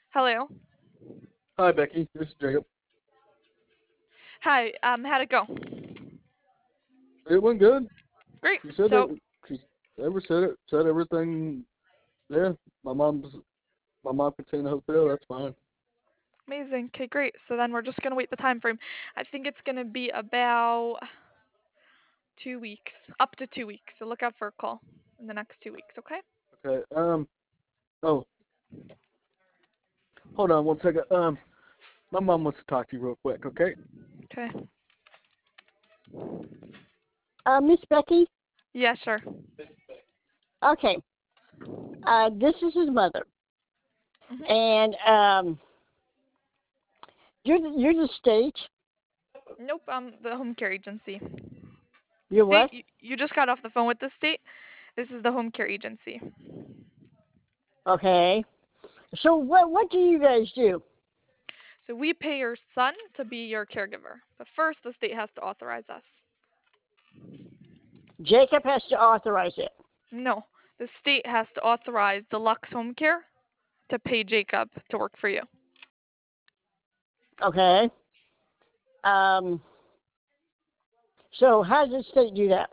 Hello. Hi, Becky. This is Jacob. Hi. How'd it go? It went good. Great. She said So that she ever said it. Said everything. Yeah, my mom's my mom could stay in the hotel. That's fine. amazing. Okay, great. So then we're just gonna wait the time frame. I think it's gonna be about 2 weeks, up to 2 weeks. So look out for a call in the next 2 weeks. Okay? Okay. Oh, hold on one second. My mom wants to talk to you real quick. Okay. Okay. Miss Becky. Yeah, sure. Okay. This is his mother, Mhm. and you're the state. Nope. The home care agency. You're State. what? You just got off the phone with the state. This is the home care agency. Okay. So what do you guys do? So we pay your son to be your caregiver, but first the state has to authorize us. Jacob has to authorize it. No, the state has to authorize Deluxe Home Care to pay Jacob to work for you. Okay. Um. So how does the state do that?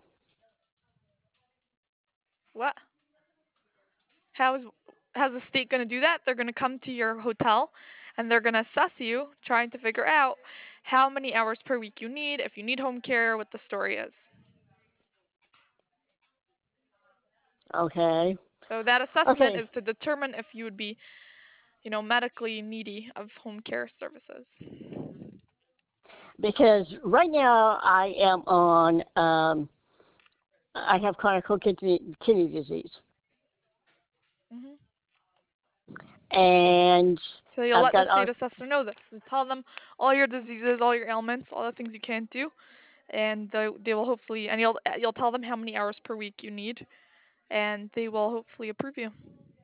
What? How is how's the state going to do that? They're going to come to your hotel and they're going to assess you, trying to figure out how many hours per week you need, if you need home care, what the story is. Okay. So that assessment Okay. is to determine if you would be, medically needy of home care services. Because right now I am on. I have chronic kidney disease, Mhm. and So you'll I've let the got. state assessor know this. You tell them all your diseases, all your ailments, all the things you can't do, and they will hopefully, and you'll tell them how many hours per week you need, and they will hopefully approve you.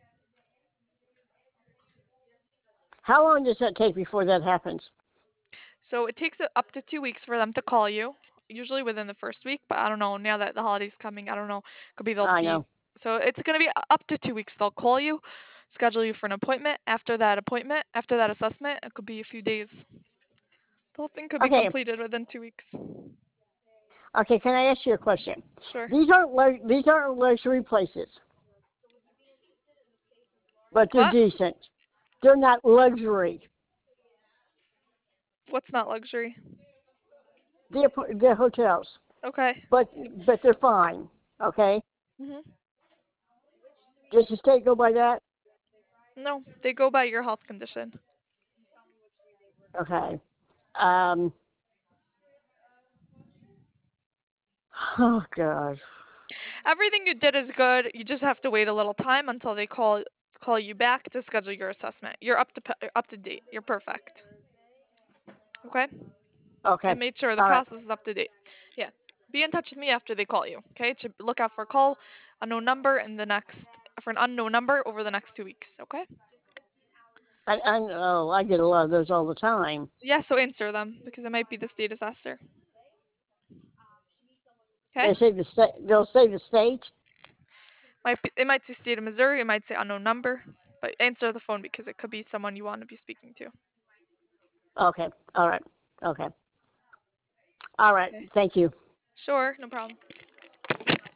How long does that take before that happens? So it takes up to 2 weeks for them to call you, usually within the first week, but I don't know, now that the holiday's coming, I don't know, could be they'll I be, know. so it's going to be up to 2 weeks. They'll call you, schedule you for an appointment, after that assessment, it could be a few days. The whole thing could be Okay. completed within 2 weeks. Okay, can I ask you a question? Sure. These aren't luxury places, but they're What? decent. They're not luxury. What's not luxury? They're hotels, Okay. but they're fine. Okay, Mhm. does the state go by that? No, they go by your health condition. Okay. Um. Oh gosh. Everything you did is good. You just have to wait a little time until they call you back to schedule your assessment. You're up to date. You're perfect. Okay? I Okay. made sure the All right. process is up to date. Yeah. Be in touch with me after they call you. Okay? To look out for a call, unknown number in the next for an unknown number over the next 2 weeks. Okay? I know I get a lot of those all the time. Yeah. So answer them because it might be the state assessor. Okay? They say the state. They'll say the state. It might say state of Missouri. It might say unknown number. But answer the phone because it could be someone you want to be speaking to. Okay. All right. Okay. All right. Okay. Thank you. Sure. No problem.